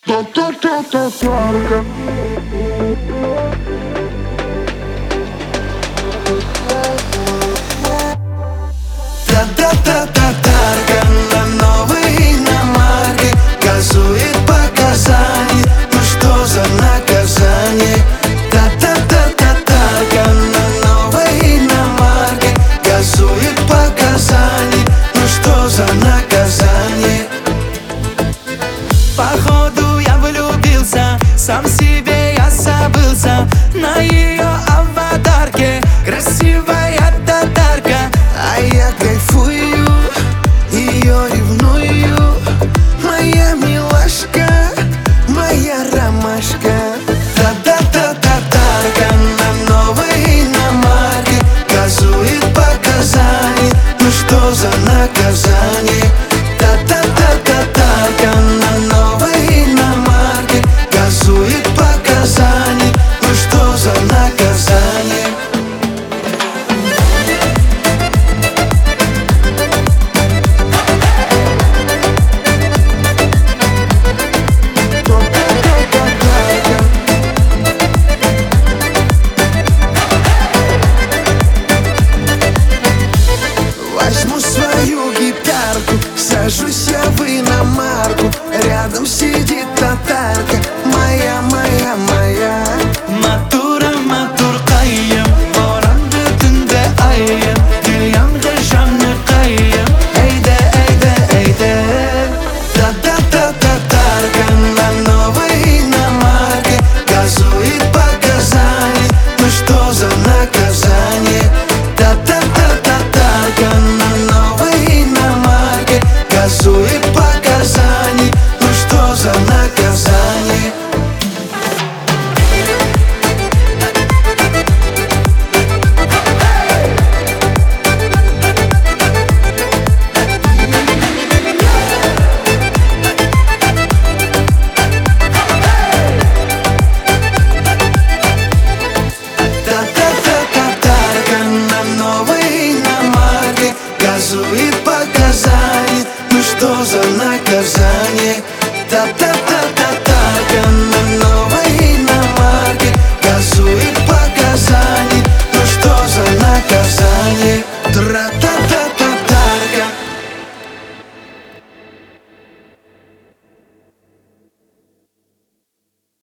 Татарка. Татарка на новой иномарке газует по Казани. Ну что за наказание? Татарка на новой иномарке газует по Казани. Ну что за наказание? Походу я влюбился, сам себе я забылся. На ее аватарке красивая татарка, а я кайфую, ее ревную. Моя милашка, моя ромашка. Татарка на новой иномарке газует по Казани. Ну что за наказание? Татарка на новой иномарке газует по Казани. Ну что за наказание? Возьму свою гитарку, сажусь я в иномарку. Рядом сидит татарка, моя, моя, моя. Матура, матуркайым, боранды түнде айым. Дünyanға жаны қайым. Әйдә, әйдә, әйдә. Татарка на новой иномарке газует по Казани. Ну что за наказание? Татарка на новой иномарке газует по Казани. Ну что за наказание?